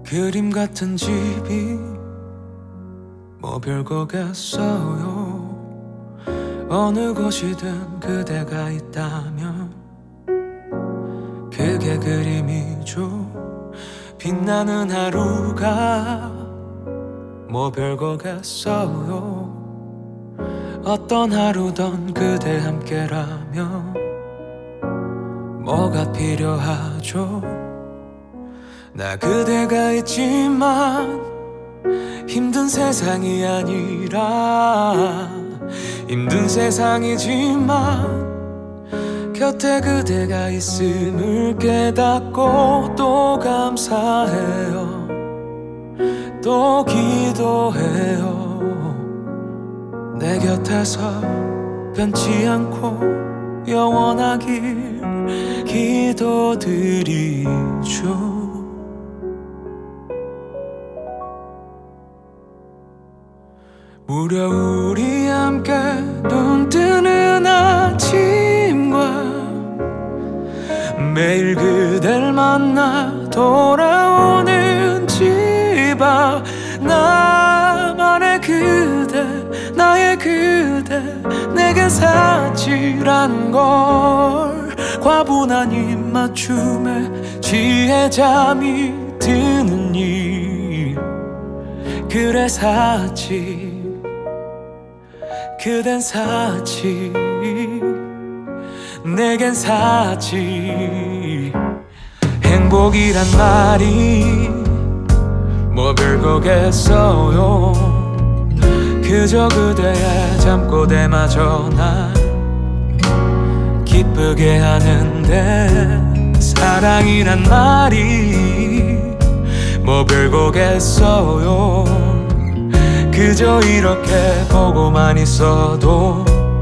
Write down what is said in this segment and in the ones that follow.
그림 같은 집이 뭐 별거겠어요. 어느 곳이든 그대가 있다면 그게 그림이죠. 빛나는 하루가 뭐 별거겠어요. 어떤 하루든 그대 함께라면 뭐가 필요하죠. 나 그대가 있지만 힘든 세상이 아니라 힘든 세상이지만 곁에 그대가 있음을 깨닫고 또 감사해요. 또 기도해요. 내 곁에서 변치 않고 영원하길 기도드리죠. 무려 우리 함께 눈 뜨는 아침과 매일 그댈 만나 돌아오는 집 앞 나만의 그대 나의 그대 내겐 사치란 걸 과분한 입맞춤에 지혜 잠이 드는 일 그래 사치 그댄 사치 내겐 사치 행복이란 말이 뭐 별거겠어요. 그저 그대의 잠꼬대마저 날 기쁘게 하는데 사랑이란 말이 뭐 별거겠어요. 그저 이렇게 보고만 있어도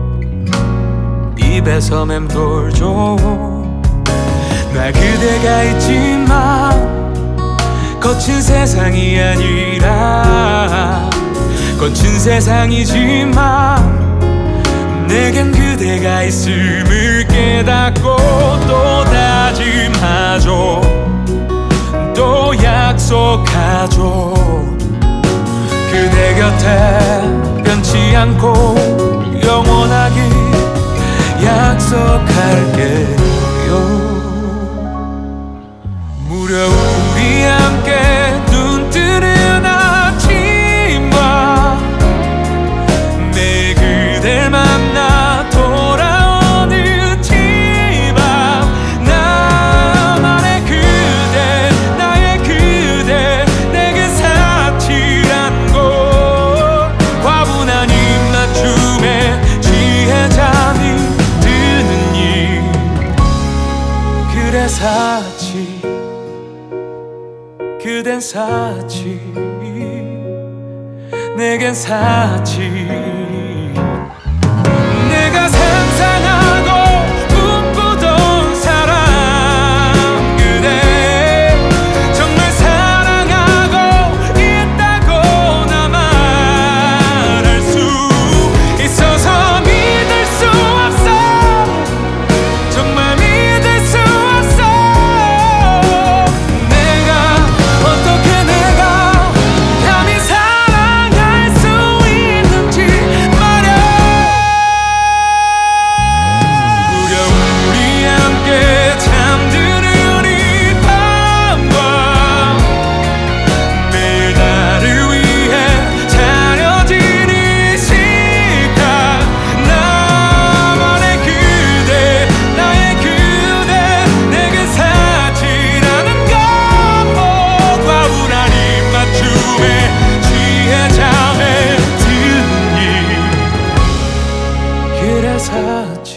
입에서 맴돌죠. 나 그대가 있지만 거친 세상이 아니라 거친 세상이지만 내겐 그대가 있음을 깨닫고 또 다짐하죠. 또 약속하죠. 그대 곁에 변치 않고 영원하길 약속할게요. 무려 우리 함께 눈 뜨는 아침과 매일 그댈 만나 돌아오는 집 앞 나만의 그대 나의 그대 내게 사치란 걸 과분한 입맞춤에 지혜 잠이 드는 일 그래 사치 그댄 사치 내겐 사치 내가 상상하고 꿈꾸던 사랑 그대 정말 사랑하고 있다고 나 말할 수 있어서 믿을 수 없어. 정말 믿을 수 없어. 어떻게 내가 감히 사랑할 수 있는지 말야. 무려 우리 함께 잠드는 이 밤과 매일 나를 위해 차려진 이 식탁 나만의 그대 나의 그대 내게 사치라는 것 과분한 입맞춤에 지혜 잠에 드는 일 그래 사치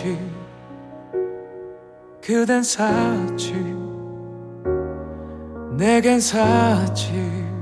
그댄 사치 내겐 사치